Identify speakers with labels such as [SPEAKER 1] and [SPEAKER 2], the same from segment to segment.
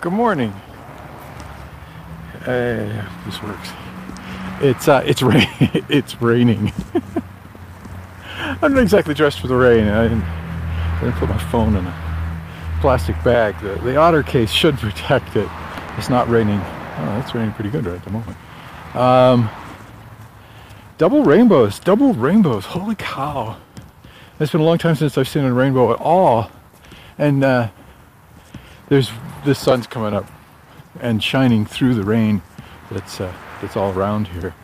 [SPEAKER 1] Good morning. This works. It's raining. I'm not exactly dressed for the rain. I didn't put my phone in a plastic bag. The otter case should protect it. It's not raining. Oh, it's raining pretty good right at the moment. Double rainbows. Holy cow! It's been a long time since I've seen a rainbow at all. And the sun's coming up and shining through the rain that's all around here.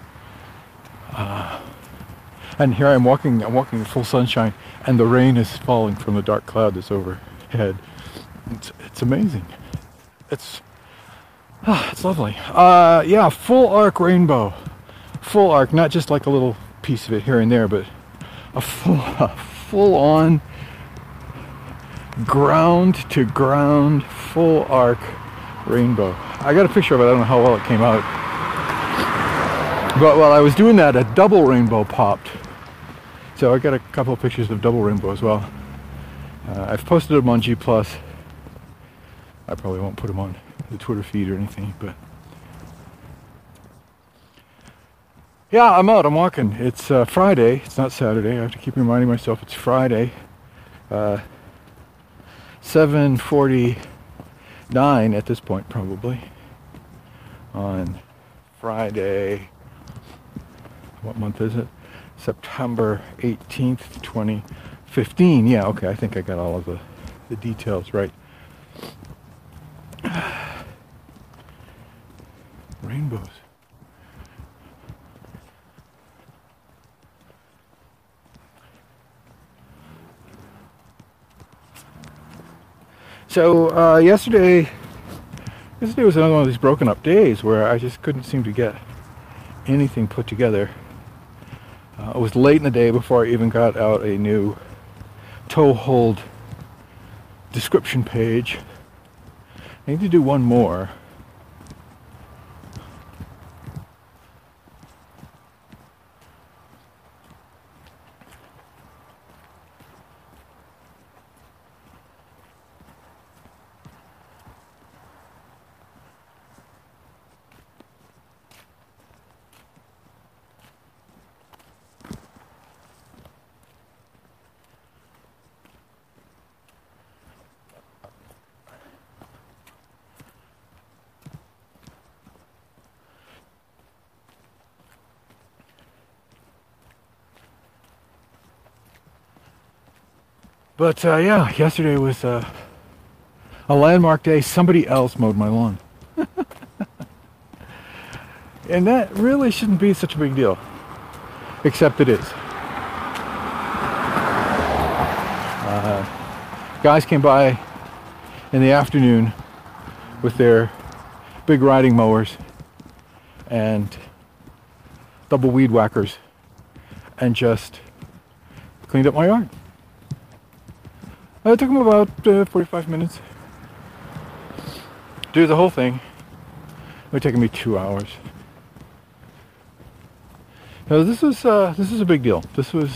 [SPEAKER 1] And here I'm walking in full sunshine, and the rain is falling from the dark cloud that's overhead. It's amazing. It's lovely. Yeah, full arc rainbow. Full arc, not just like a little piece of it here and there, but a full on ground to ground full arc rainbow. I got a picture of it. I don't know how well it came out, but while I was doing that, a double rainbow popped. So I got a couple of pictures of double rainbow as well. I've posted them on G+. I probably won't put them on the Twitter feed or anything, but yeah, I'm out. I'm walking. It's Friday. It's not Saturday. I have to keep reminding myself it's Friday. 7:49 at this point, probably, on Friday. What month is it? September 18th, 2015. Yeah, okay, I think I got all of the details right. Rainbows. So yesterday was another one of these broken up days where I just couldn't seem to get anything put together. It was late in the day before I even got out a new tow hold description page. I need to do one more. But yeah, yesterday was a landmark day. Somebody else mowed my lawn. And that really shouldn't be such a big deal. Except it is. Guys came by in the afternoon with their big riding mowers and double weed whackers and just cleaned up my yard. It took them about 45 minutes. Do the whole thing. It would take me 2 hours. Now this is a big deal. This was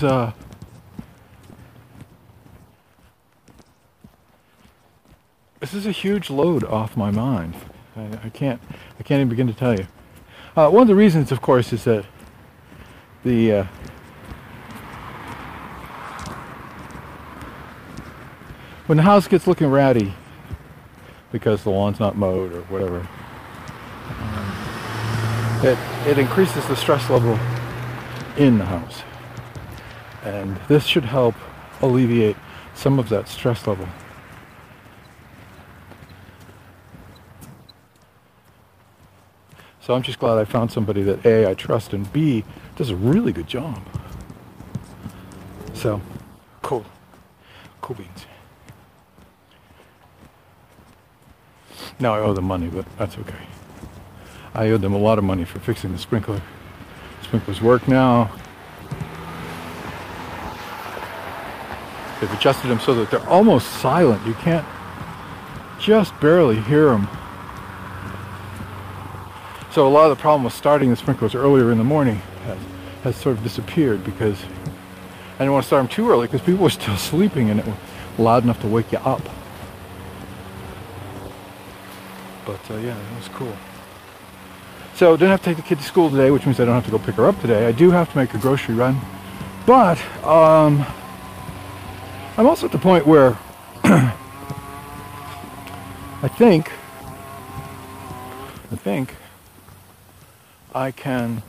[SPEAKER 1] this is a huge load off my mind. I can't even begin to tell you. One of the reasons, of course, is that when the house gets looking ratty because the lawn's not mowed or whatever, it increases the stress level in the house. And this should help alleviate some of that stress level. So I'm just glad I found somebody that A, I trust, and B, does a really good job. So, cool beans. Now I owe them money, but that's okay. I owed them a lot of money for fixing the sprinkler. Sprinklers work now. They've adjusted them so that they're almost silent. You can't just barely hear them. So a lot of the problem with starting the sprinklers earlier in the morning has sort of disappeared because I didn't want to start them too early because people were still sleeping and it was loud enough to wake you up. But yeah, it was cool. So didn't have to take the kid to school today, which means I don't have to go pick her up today. I do have to make a grocery run. But I'm also at the point where I think I can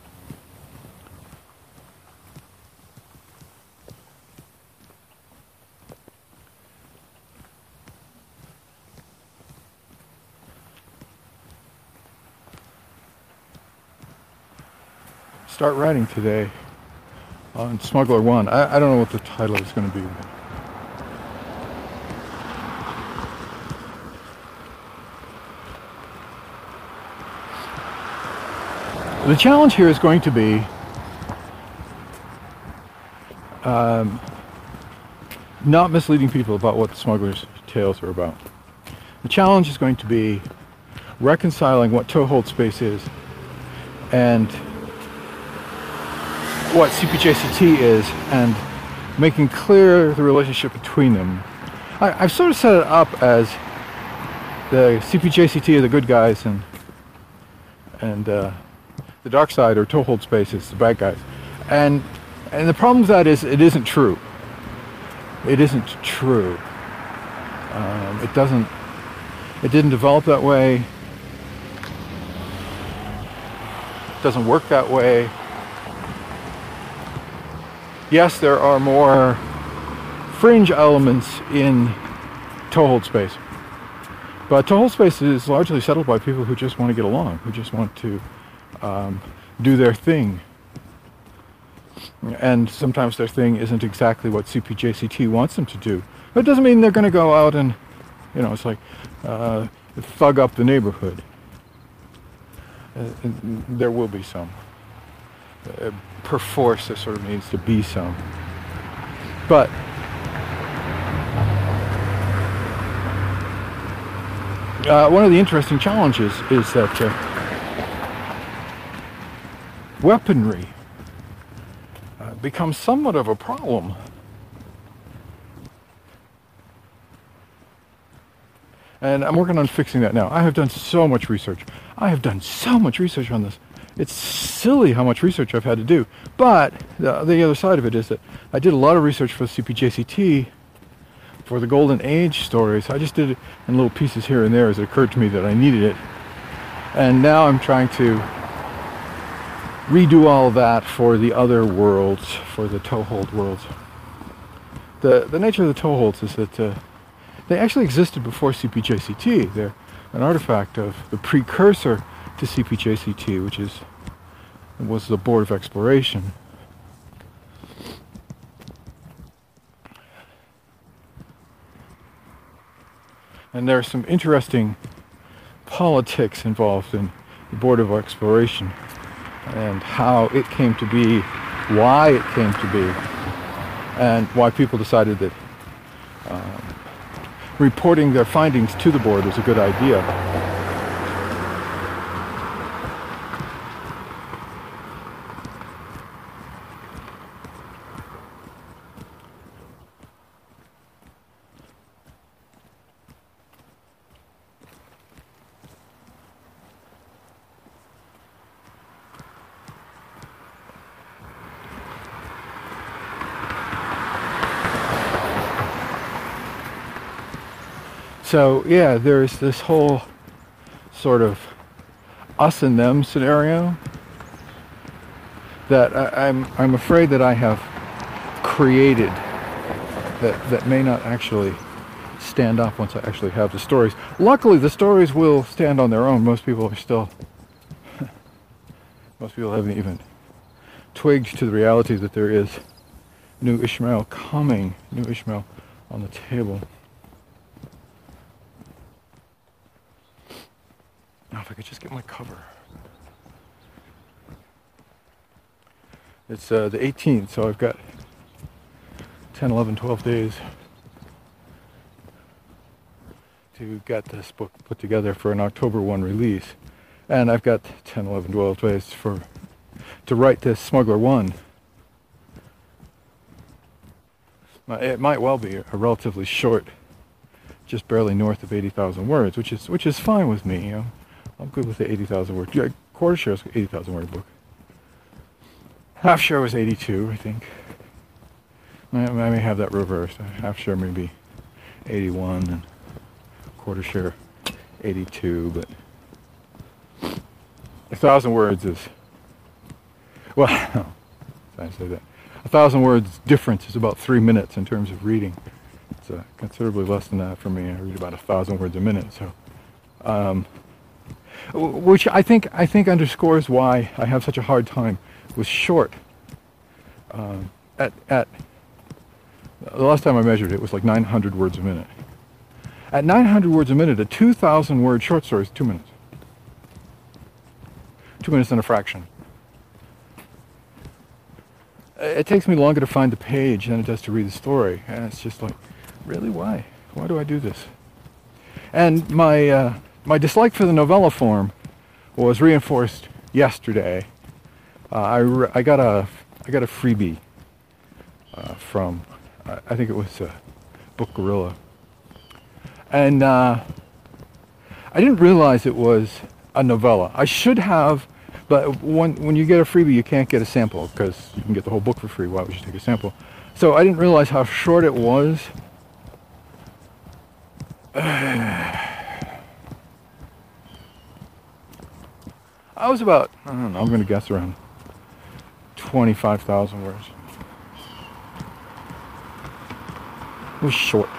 [SPEAKER 1] start writing today on Smuggler 1. I don't know what the title is going to be. The challenge here is going to be not misleading people about what the Smuggler's Tales are about. The challenge is going to be reconciling what toehold space is and what CPJCT is, and making clear the relationship between them. I've sort of set it up as the CPJCT are the good guys, and the dark side or toehold space is the bad guys. And the problem with that is it isn't true. It isn't true. It didn't develop that way. It doesn't work that way. Yes, there are more fringe elements in toehold space. But toehold space is largely settled by people who just want to get along, who just want to do their thing. And sometimes their thing isn't exactly what CPJCT wants them to do. But it doesn't mean they're going to go out and, it's like thug up the neighborhood. There will be some. Perforce, there sort of needs to be some. But one of the interesting challenges is that weaponry becomes somewhat of a problem. And I'm working on fixing that now. I have done so much research. I have done so much research on this. It's silly how much research I've had to do. But the other side of it is that I did a lot of research for CPJCT for the Golden Age stories. I just did it in little pieces here and there as it occurred to me that I needed it. And now I'm trying to redo all of that for the other worlds, for the toehold worlds. The nature of the toeholds is that they actually existed before CPJCT. They're an artifact of the precursor to CPJCT, which was the Board of Exploration. And there are some interesting politics involved in the Board of Exploration and how it came to be, why it came to be, and why people decided that reporting their findings to the board was a good idea. So yeah, there's this whole sort of us and them scenario that I'm afraid that I have created that may not actually stand up once I actually have the stories. Luckily, the stories will stand on their own. Most people haven't even twigged to the reality that there is new Ishmael coming, new Ishmael on the table. Now, if I could just get my cover. It's the 18th, so I've got 10, 11, 12 days to get this book put together for an October 1 release. And I've got 10, 11, 12 days to write this Smuggler 1. It might well be a relatively short just barely north of 80,000 words, which is fine with me. I'm good with the 80,000 word. Yeah, Quarter Share is 80,000 word book. Half Share was 82, I think. I may have that reversed. Half Share may be 81 and Quarter Share 82, but 1,000 words is, well, I say that. 1,000 words difference is about 3 minutes in terms of reading. It's considerably less than that for me. I read about 1,000 words a minute, so which I think underscores why I have such a hard time with short. At the last time I measured it was like 900 words a minute. At 900 words a minute, a 2,000 word short story is 2 minutes. 2 minutes and a fraction. It takes me longer to find the page than it does to read the story, and it's just like, really, why? Why do I do this? And my dislike for the novella form was reinforced yesterday. I got a freebie from I think it was Book Gorilla, and I didn't realize it was a novella. I should have, but when you get a freebie, you can't get a sample because you can get the whole book for free. Why would you take a sample? So I didn't realize how short it was. I was about, I don't know, I'm going to guess around 25,000 words. It was short.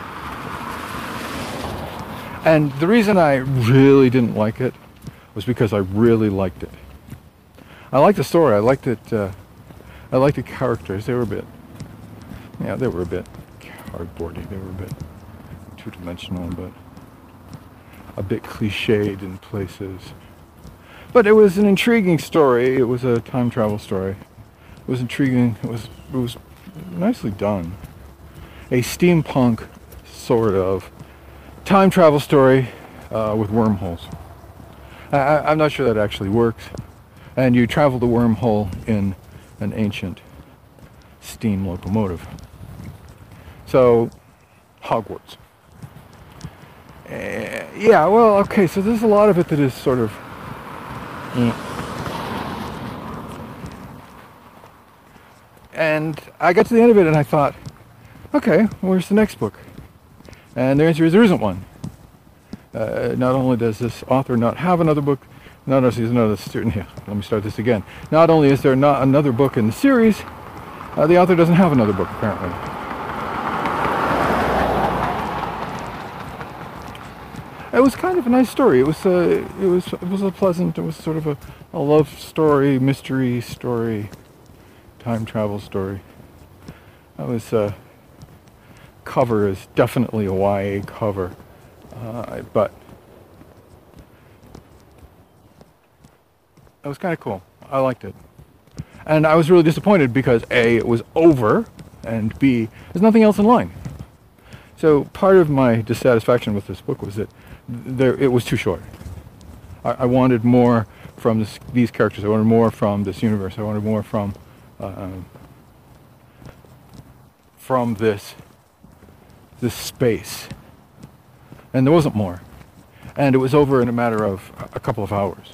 [SPEAKER 1] And the reason I really didn't like it was because I really liked it. I liked the story. I liked it. I liked the characters. They were a bit cardboardy. They were a bit two-dimensional, but a bit cliched in places. But it was an intriguing story. It was a time travel story. It was intriguing. It was nicely done. A steampunk sort of time travel story with wormholes. I'm not sure that actually works. And you travel the wormhole in an ancient steam locomotive. So, Hogwarts. Yeah, well, okay, so there's a lot of it that is sort of... And I got to the end of it and I thought, okay, where's the next book? And the answer is there isn't one. Not only does this author not have another book, not only is another student here. Let me start this again. Not only is there not another book in the series, the author doesn't have another book apparently. It was kind of a nice story. It was a pleasant. It was sort of a love story, mystery story, time travel story. That was cover is definitely a YA cover, but it was kind of cool. I liked it, and I was really disappointed because A, it was over, and B, there's nothing else in line. So part of my dissatisfaction with this book was that it was too short. I wanted more from these characters. I wanted more from this universe. I wanted more from this space, and there wasn't more. And it was over in a matter of a couple of hours.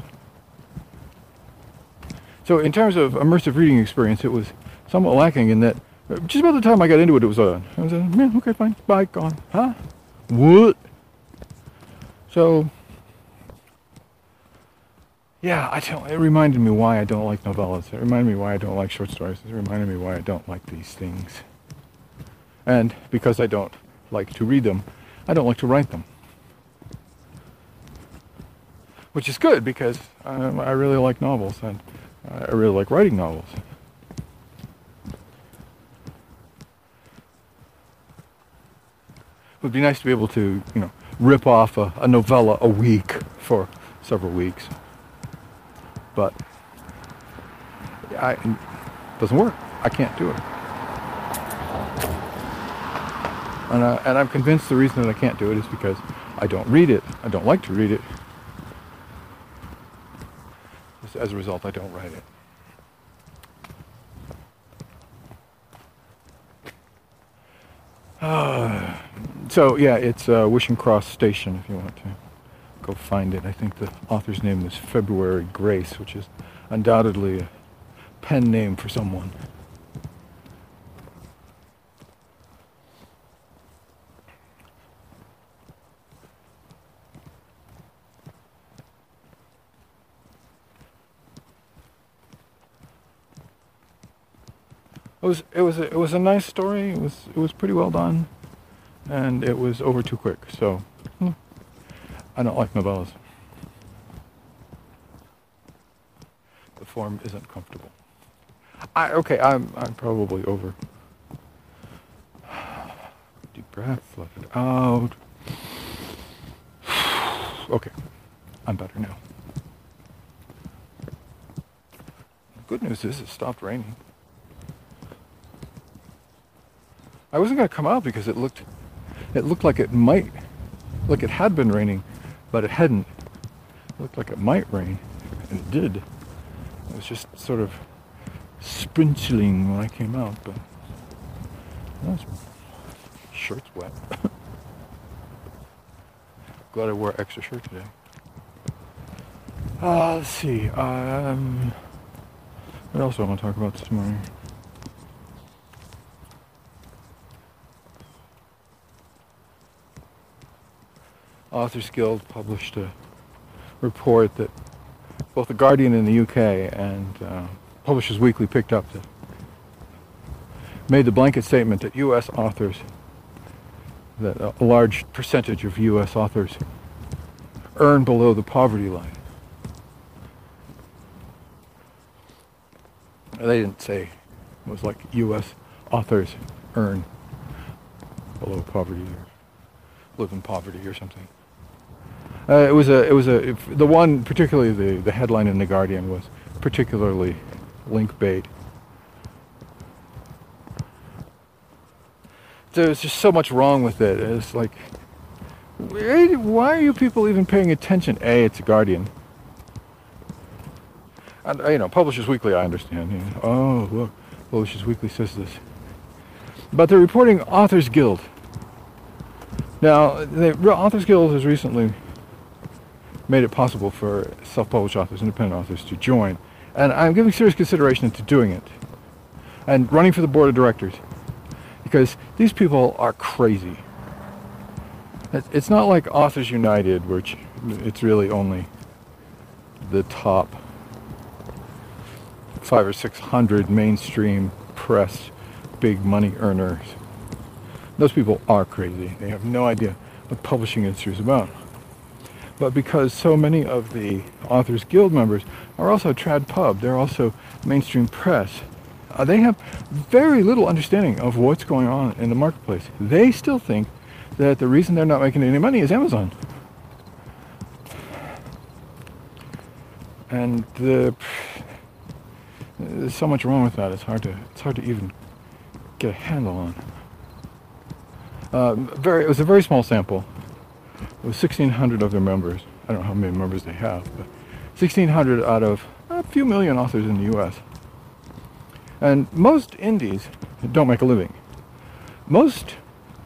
[SPEAKER 1] So in terms of immersive reading experience, it was somewhat lacking in that just about the time I got into it, it was yeah, okay, fine, bye, gone. Huh? What? So, yeah, it reminded me why I don't like novellas. It reminded me why I don't like short stories. It reminded me why I don't like these things. And because I don't like to read them, I don't like to write them. Which is good because I really like novels and I really like writing novels. It would be nice to be able to, rip off a novella a week for several weeks. But it doesn't work. I can't do it. And I'm convinced the reason that I can't do it is because I don't read it. I don't like to read it. As a result, I don't write it. So yeah, it's Wishing Cross Station if you want to go find it. I think the author's name is February Grace, which is undoubtedly a pen name for someone. It was a nice story. It was pretty well done, and it was over too quick. So I don't like novellas. The form isn't comfortable. I'm probably over. Deep breath, let it out. Okay, I'm better now. The good news is it stopped raining. I wasn't going to come out because it looked like it might, like it had been raining, but it hadn't. It looked like it might rain, and it did. It was just sort of sprinkling when I came out, but my shirt's wet. Glad I wore an extra shirt today. Let's see. What else do I want to talk about this morning? Authors Guild published a report that both The Guardian in the UK and Publishers Weekly picked up that made the blanket statement that U.S. authors, that a large percentage of U.S. authors earn below the poverty line. They didn't say it was like U.S. authors earn below poverty or live in poverty or something. The one, particularly the headline in The Guardian was particularly link bait. There's just so much wrong with it. It's like, why are you people even paying attention? It's a Guardian. And, Publishers Weekly, I understand. Oh, look, Publishers Weekly says this. But they're reporting Authors Guild. Now, the Authors Guild has recently made it possible for self-published authors, independent authors, to join. And I'm giving serious consideration to doing it. And running for the board of directors. Because these people are crazy. It's not like Authors United, which it's really only the top 500 or 600 mainstream press big money earners. Those people are crazy. They have no idea what publishing industry is about. But because so many of the Authors Guild members are also trad pub, they're also mainstream press, they have very little understanding of what's going on in the marketplace. They still think that the reason they're not making any money is Amazon. And there's so much wrong with that. It's hard to even get a handle on. It was a very small sample. It was 1,600 of their members. I don't know how many members they have, but 1,600 out of a few million authors in the U.S. And most indies don't make a living. Most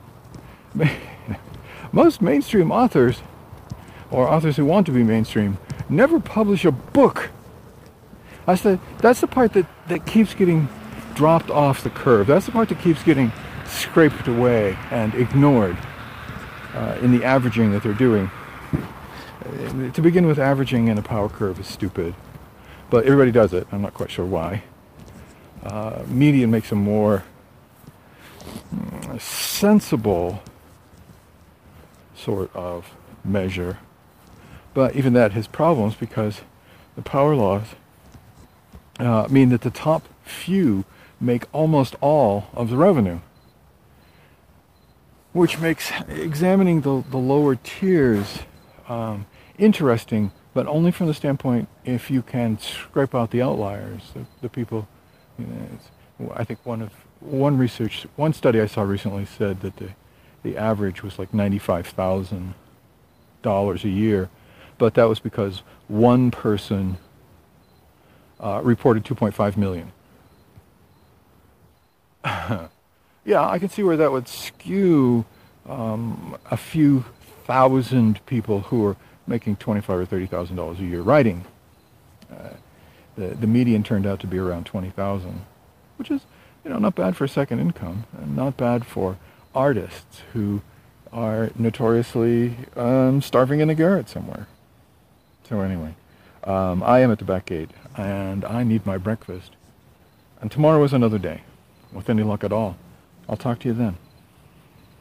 [SPEAKER 1] mainstream authors, or authors who want to be mainstream, never publish a book. That's the part that keeps getting dropped off the curve. That's the part that keeps getting scraped away and ignored in the averaging that they're doing. To begin with, averaging in a power curve is stupid, but everybody does it. I'm not quite sure why. Median makes a more sensible sort of measure, but even that has problems because the power laws mean that the top few make almost all of the revenue, which makes examining the lower tiers interesting, but only from the standpoint if you can scrape out the outliers, the people. I think one study I saw recently said that the average was like $95,000 a year, but that was because one person reported 2.5 million. Yeah, I can see where that would skew a few thousand people who are making $25,000 or $30,000 a year writing. The median turned out to be around 20,000, which is, not bad for a second income, and not bad for artists who are notoriously starving in a garret somewhere. So anyway, I am at the back gate, and I need my breakfast. And tomorrow is another day. With any luck at all, I'll talk to you then.